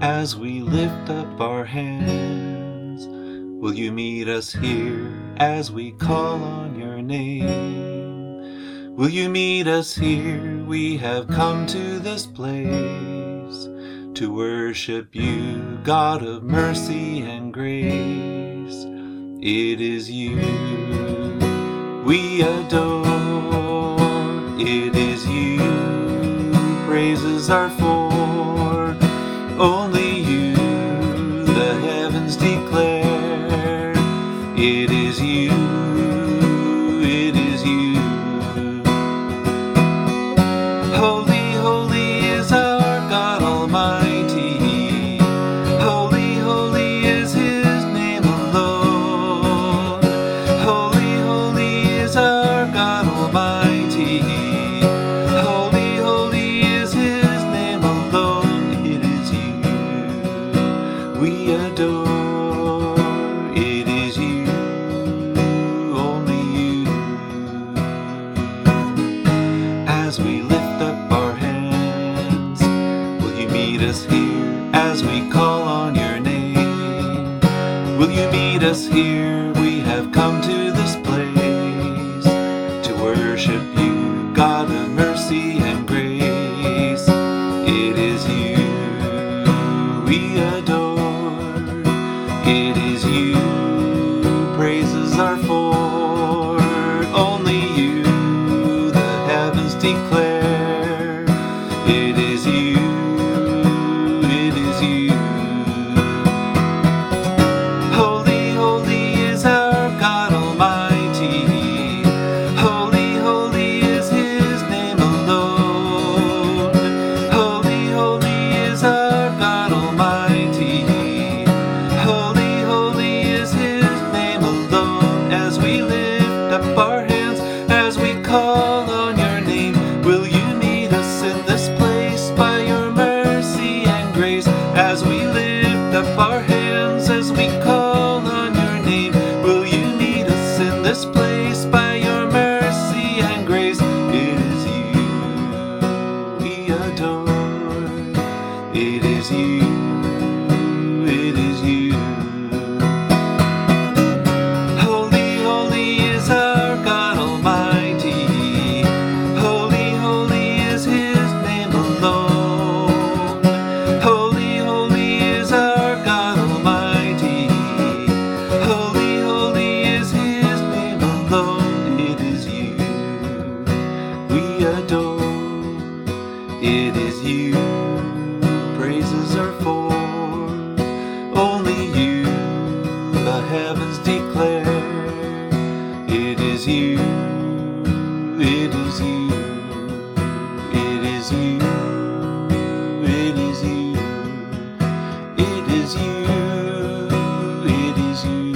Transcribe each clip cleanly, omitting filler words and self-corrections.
as we lift up our hands? Will you meet us here as we call on your name? Will you meet us here? We have come to this place to worship you, God of mercy and grace. It is you we adore. It is you praises are for. Only you the heavens declare. It is you, it is you. Holy, holy is our God Almighty. Holy, holy is his name alone. Holy, holy is our God Almighty. Holy, holy is his name alone. It is you we adore. It is you, only you. As we lift up our hands, will you meet us here as we call on your name? Will you meet us here? We have come to this place to worship you, God of mercy and grace. It is you we adore. It is you praises are for. Only you the heavens declare. It is you, it is you. Holy, holy is our God Almighty. Holy, holy is his name alone. Holy, holy is our God Almighty. Holy, holy is his name alone. As we lift up our hands, as we call on your name, will you meet us in this place by your mercy and grace? As we lift up our hands, as we call on your name, will you meet us in this place by your mercy and grace? It is you we adore. It is you, it is you. Holy, holy is our God Almighty. Holy, holy is his name alone. Holy, holy is our God Almighty. Holy, holy is his name alone. It is you we adore. It is you praises are for. Only you the heavens declare. It is you, it is you. It is you, it is you. It is you, it is you.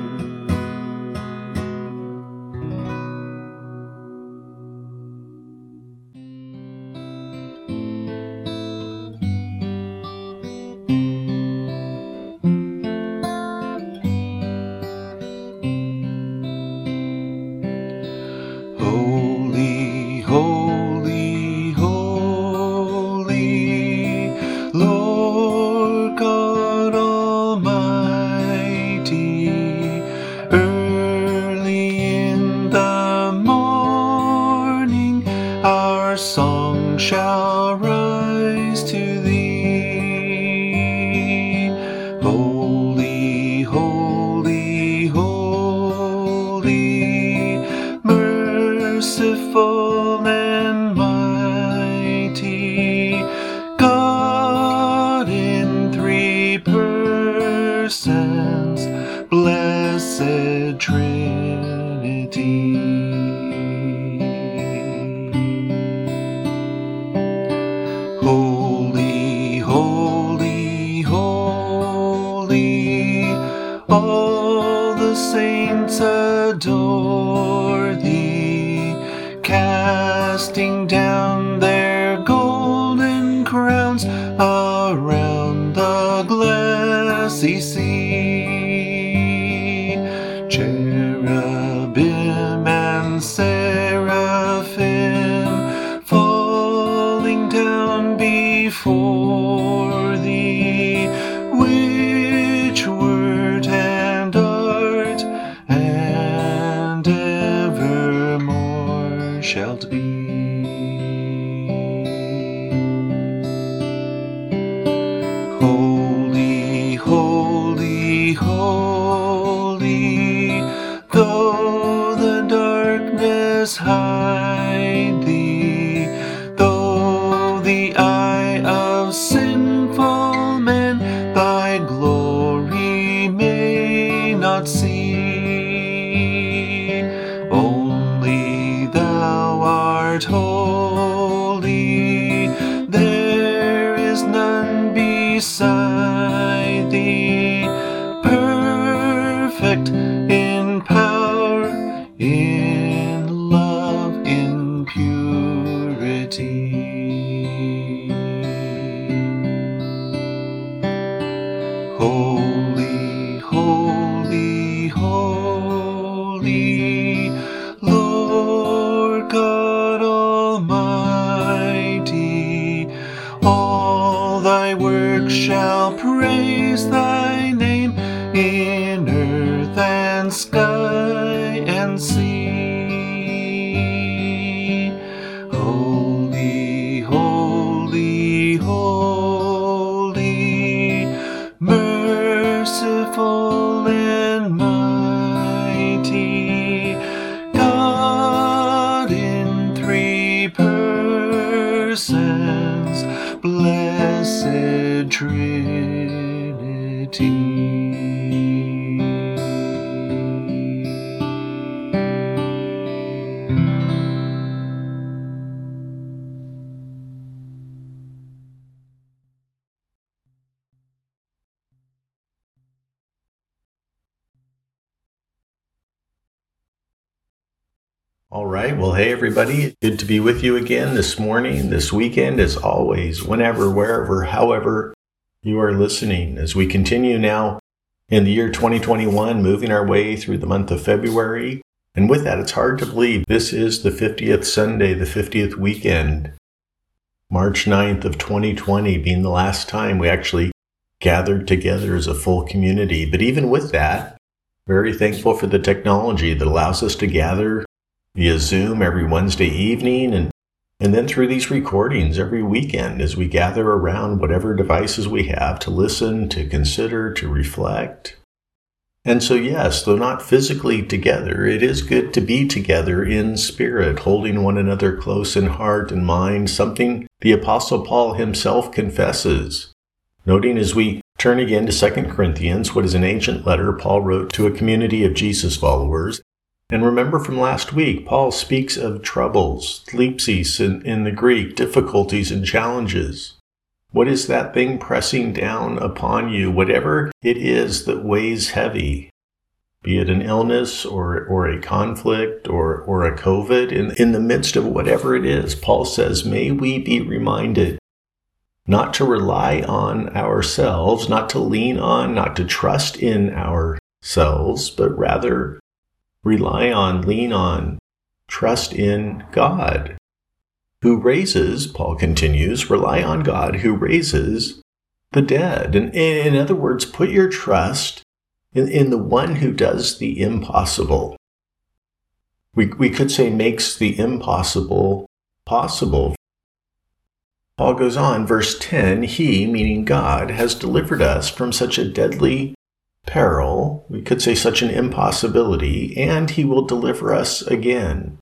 Holy, holy, holy, Lord God Almighty. Early in the morning our song shall rise to thee. Holy, holy, holy, merciful and mighty, God in three persons, blessed Trinity. Holy, holy, holy, all the saints adore thee, casting down their golden crowns around the glassy sea. Cherubim and seraphim falling down before thee, not see. Only thou art holy, there is none beside thee, perfect in power, in love, in purity. Holy, holy, holy, Lord God Almighty, all thy works shall praise thy name in earth and sky and sea. Holy, holy, holy, merciful and mighty, God in three persons, blessed Trinity. All right. Well, hey, everybody. Good to be with you again this morning, this weekend, as always, whenever, wherever, however you are listening, as we continue now in the year 2021, moving our way through the month of February. And with that, it's hard to believe this is the 50th Sunday, the 50th weekend, March 9th of 2020 being the last time we actually gathered together as a full community. But even with that, very thankful for the technology that allows us to gather via Zoom every Wednesday evening, and then through these recordings every weekend as we gather around whatever devices we have to listen, to consider, to reflect. And so yes, though not physically together, it is good to be together in spirit, holding one another close in heart and mind, something the Apostle Paul himself confesses. Noting as we turn again to 2 Corinthians, what is an ancient letter Paul wrote to a community of Jesus followers. And remember from last week, Paul speaks of troubles, thlipsis in the Greek, difficulties and challenges. What is that thing pressing down upon you, whatever it is that weighs heavy, be it an illness or a conflict or a COVID, in the midst of whatever it is, Paul says, may we be reminded not to rely on ourselves, not to lean on, not to trust in ourselves, but rather rely on, lean on, trust in God, who raises, Paul continues, rely on God who raises the dead. And in other words, put your trust in the one who does the impossible. We could say makes the impossible possible. Paul goes on, verse 10, he, meaning God, has delivered us from such a deadly peril, we could say such an impossibility, and he will deliver us again.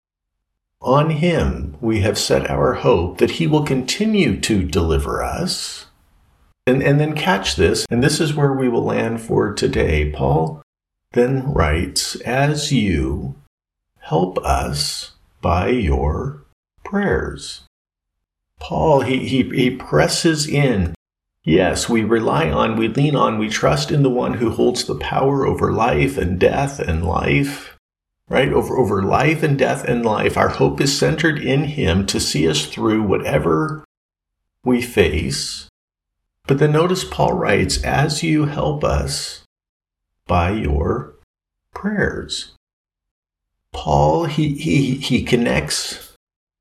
On him we have set our hope that he will continue to deliver us. And then catch this, and this is where we will land for today. Paul then writes, as you help us by your prayers. Paul, he presses in. Yes, we rely on, we lean on, we trust in the one who holds the power over life and death and life, right? Over life and death and life. Our hope is centered in him to see us through whatever we face. But then notice Paul writes, as you help us by your prayers. Paul, he connects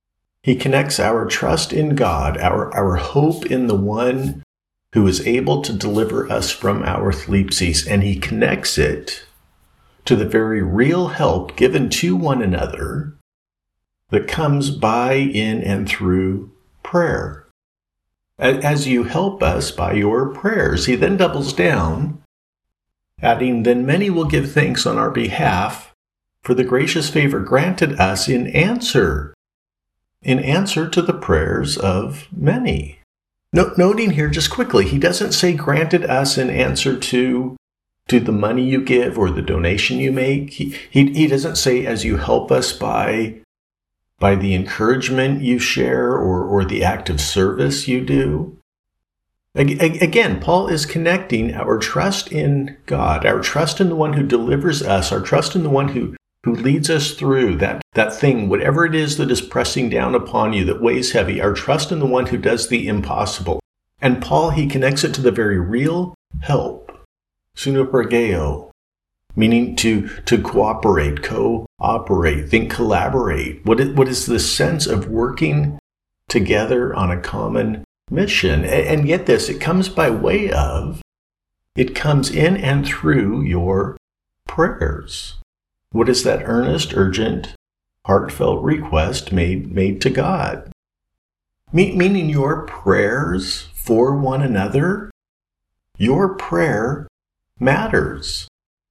our trust in God, our hope in the one who is able to deliver us from our thlipsis, and he connects it to the very real help given to one another that comes by, in, and through prayer. As you help us by your prayers. He then doubles down, adding, then many will give thanks on our behalf for the gracious favor granted us in answer to the prayers of many. Noting here just quickly, he doesn't say granted us in answer to to the money you give or the donation you make. He doesn't say as you help us by the encouragement you share or the act of service you do. Again, Paul is connecting our trust in God, our trust in the one who delivers us, our trust in the one who leads us through that thing, whatever it is that is pressing down upon you that weighs heavy, our trust in the one who does the impossible. And Paul, he connects it to the very real help, sunopergeo, meaning to cooperate, think, collaborate. What is the sense of working together on a common mission? And get this, it comes in and through your prayers. What is that earnest, urgent, heartfelt request made to God? Meaning your prayers for one another, your prayer matters.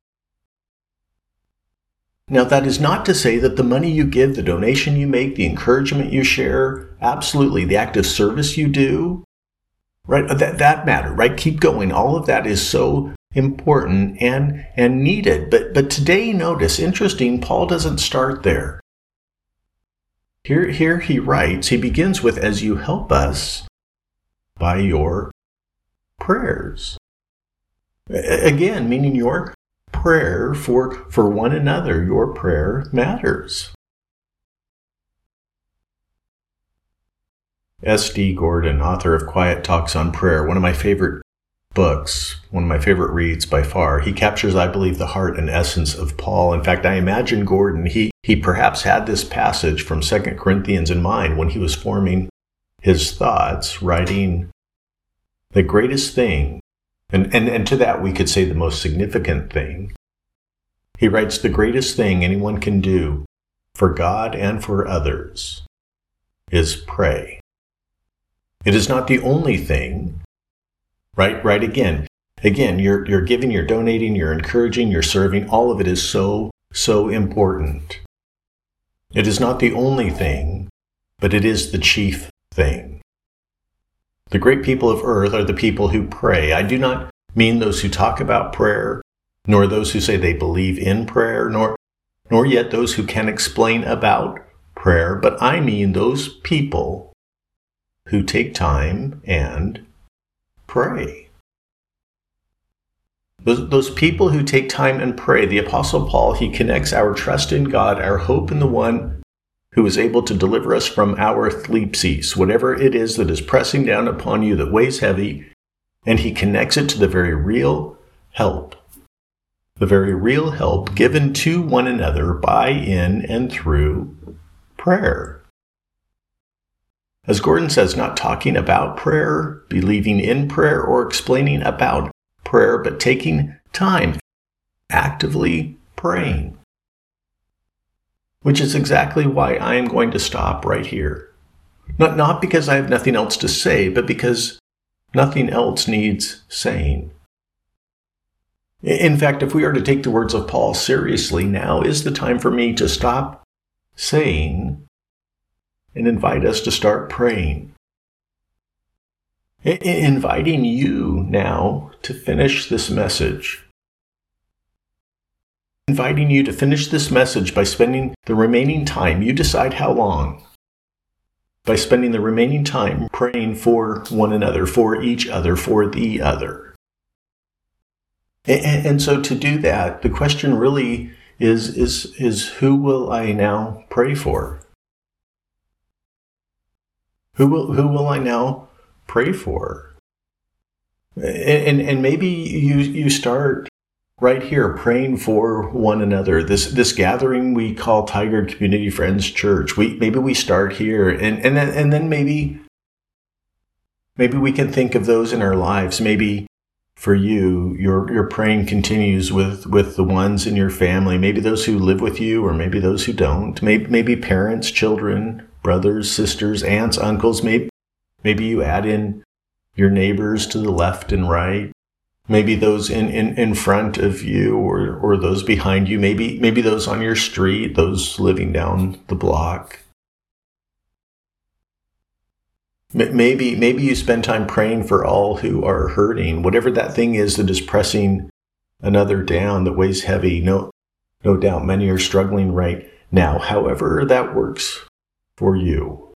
Now, that is not to say that the money you give, the donation you make, the encouragement you share, absolutely, the act of service you do, right? That matter, right? Keep going. All of that is so important and needed. But today, notice, interesting, Paul doesn't start there. Here he writes, he begins with, as you help us by your prayers. Again, meaning your prayer for one another, your prayer matters. S.D. Gordon, author of Quiet Talks on Prayer, one of my favorite books, one of my favorite reads by far. He captures, I believe, the heart and essence of Paul. In fact, I imagine Gordon, he perhaps had this passage from 2 Corinthians in mind when he was forming his thoughts, writing the greatest thing, and to that we could say the most significant thing. He writes, the greatest thing anyone can do for God and for others is pray. It is not the only thing, right? Again, you're giving, you're donating, you're encouraging, you're serving. All of it is so important. It is not the only thing, but it is the chief thing. The great people of earth are the people who pray. I do not mean those who talk about prayer, nor those who say they believe in prayer, nor yet those who can explain about prayer, but I mean those people who take time and pray. Those people who take time and pray. The Apostle Paul, he connects our trust in God, our hope in the one who is able to deliver us from our thlipsis, whatever it is that is pressing down upon you that weighs heavy, and he connects it to the very real help. The very real help given to one another by, in, and through prayer. As Gordon says, not talking about prayer, believing in prayer, or explaining about prayer, but taking time, actively praying. Which is exactly why I am going to stop right here. Not because I have nothing else to say, but because nothing else needs saying. In fact, if we are to take the words of Paul seriously, now is the time for me to stop saying and invite us to start praying. Inviting you now to finish this message. Inviting you to finish this message by spending the remaining time, you decide how long, by spending the remaining time praying for one another, for each other, for the other. And so to do that, the question really is who will I now pray for? Who will I now pray for? And maybe you start right here praying for one another. This gathering we call Tigard Community Friends Church. Maybe we start here, and then maybe we can think of those in our lives. Maybe for you, your praying continues with the ones in your family, maybe those who live with you, or maybe those who don't. Maybe parents, children, brothers, sisters, aunts, uncles. Maybe you add in your neighbors to the left and right. Maybe those in front of you or those behind you. Maybe those on your street, those living down the block. Maybe you spend time praying for all who are hurting, whatever that thing is that is pressing another down that weighs heavy. No doubt many are struggling right now, however that works for you.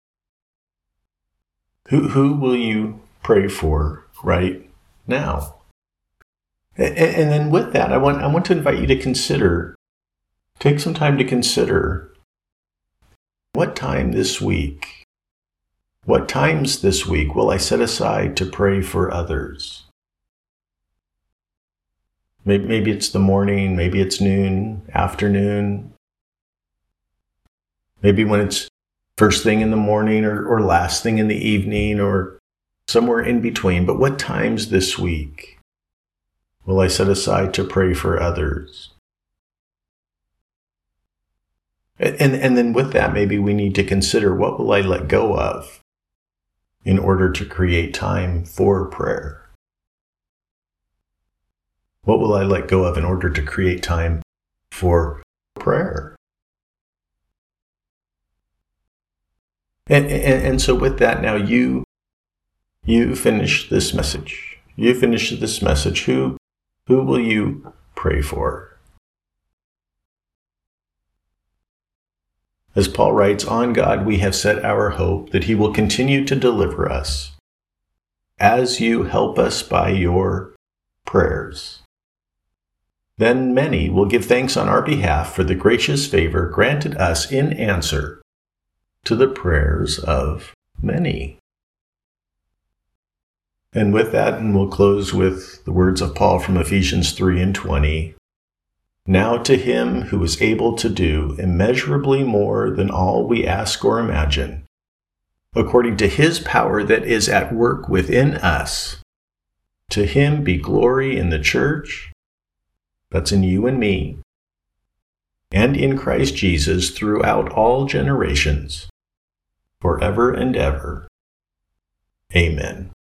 Who will you pray for right now? And then with that, I want to invite you to take some time to consider what times this week will I set aside to pray for others? Maybe it's the morning, maybe it's noon, afternoon, maybe when it's first thing in the morning or last thing in the evening or somewhere in between. But what times this week will I set aside to pray for others? And then with that, maybe we need to consider, what will I let go of in order to create time for prayer? What will I let go of in order to create time for prayer? And so with that, now you finish this message. You finish this message. Who will you pray for? As Paul writes, on God we have set our hope that he will continue to deliver us as you help us by your prayers. Then many will give thanks on our behalf for the gracious favor granted us in answer to the prayers of many. And with that, and we'll close with the words of Paul from Ephesians 3:20. Now to him who is able to do immeasurably more than all we ask or imagine, according to his power that is at work within us, to him be glory in the church, that's in you and me, and in Christ Jesus throughout all generations, forever and ever. Amen.